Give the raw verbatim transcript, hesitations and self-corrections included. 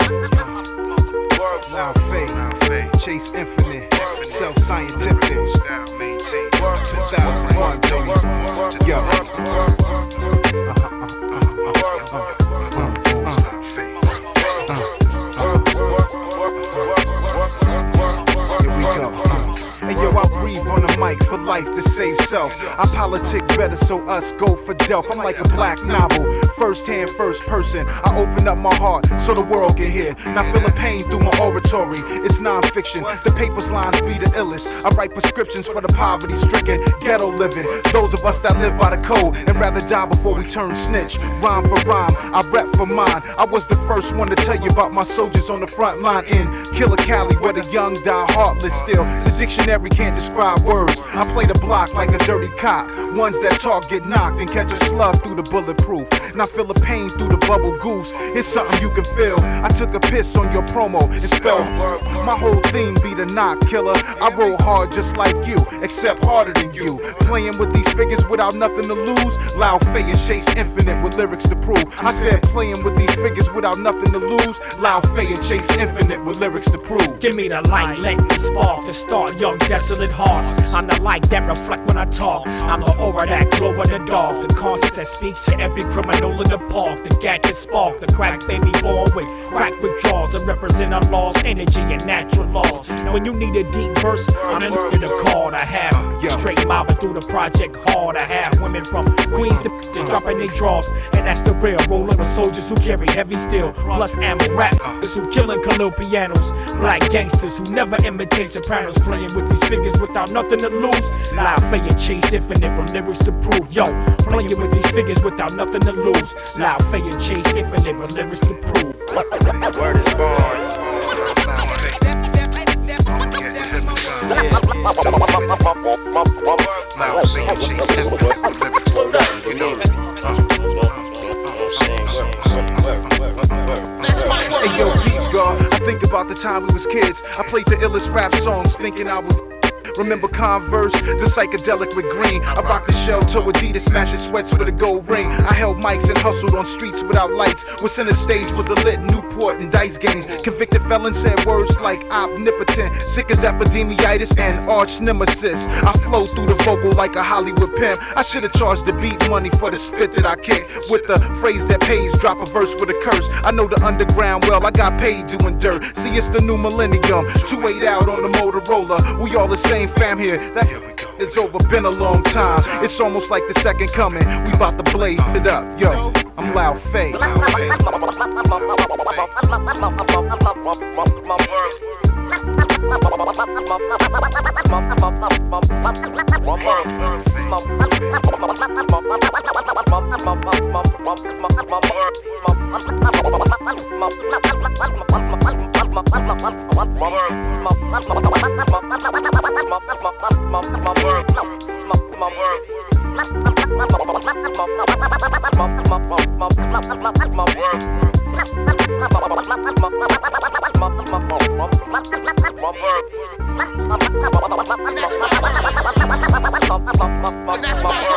Loud fate, chase infinite, self-scientific, style maintain, two thousand one, baby, yo. Here we go. And yo, I breathe on the mic for life to save self. I politic better, so us go for Delph. I'm like a black novel, first hand, first person. I open up my heart so the world can hear. Now feel the pain through my oratory. It's non-fiction, the paper's lines be the illest. I write prescriptions for the poverty-stricken, ghetto living. Those of us that live by the code and rather die before we turn snitch. Rhyme for rhyme, I rep for mine. I was the first one to tell you about my soldiers on the front line in Killer Cali, where the young die heartless still. The dictionary can't describe words. I play the block like a dirty cop. Ones that talk get knocked and catch a slug through the bulletproof. Now feel the pain through the bubble goose. It's something you can feel. I took a piss on your promo and spelled my whole theme be the knock killer. I roll hard just like you, except harder than you. Playing with these figures without nothing to lose. Loud Faye and Chase Infinite with lyrics to prove. I said playing with these figures without nothing to lose. Loud Faye and Chase Infinite with lyrics to prove. Give me the light, let me spark to start young desolate hearts. I'm the light that reflect when I talk. I'm the aura that glow in the dark. The conscience that speaks to every criminal in the park. The gadget spark, the crack baby born with crack withdrawals and represent our lost energy and natural laws. Now when you need a deep verse, I'm in the card. I have straight mobbing through the project hard. I have women from Queens to just dropping their draws, and that's the real. Rolling with soldiers who carry heavy steel, plus ammo rappers who killing Khalil pianos. Black gangsters who never imitate sopranos, playing with these figures without nothing to lose. Loud Faye and Chase Infinite with lyrics to prove. Yo, playing with these figures without nothing to lose. Loud Faye and Chase Infinite with lyrics to prove. Word is born. Hey yo, peace God. I think about the time we was kids. I played the illest rap songs thinking I was. Remember Converse, the psychedelic with green. I rocked the shell toe Adidas, smashing sweats with a gold ring. I held mics and hustled on streets without lights. What's in the stage was a lit Newport and dice games. Convicted felon said words like omnipotent, sick as epidemiitis and arch nemesis. I flow through the vocal like a Hollywood pimp. I should've charged the beat money for the spit that I kick. With the phrase that pays, drop a verse with a curse. I know the underground well, I got paid doing dirt. See, it's the new millennium, two eight out on the Motorola. We all the same fam here. That it's over, been a long time. It's almost like the second coming. We bout to blaze it up, yo. I'm Loud Faye. That's my